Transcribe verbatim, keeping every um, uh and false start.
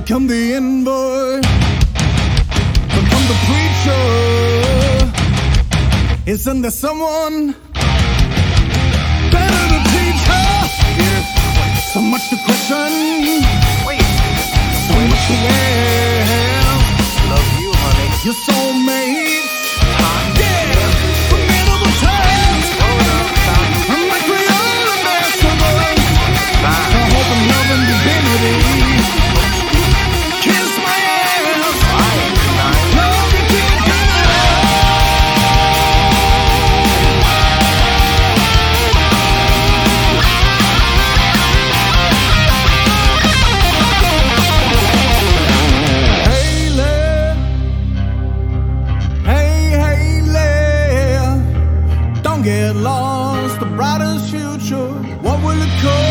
Come the envoy, come the preacher. Isn't there someone better to teach her? So much to question, so much to wear. Love you, honey. Your soulmate, yeah, formidable times. I'm like the old ambassador. I hope I'm loving divinity. Kiss my ass. Love you till you come get lost, the brightest future, what will it cost?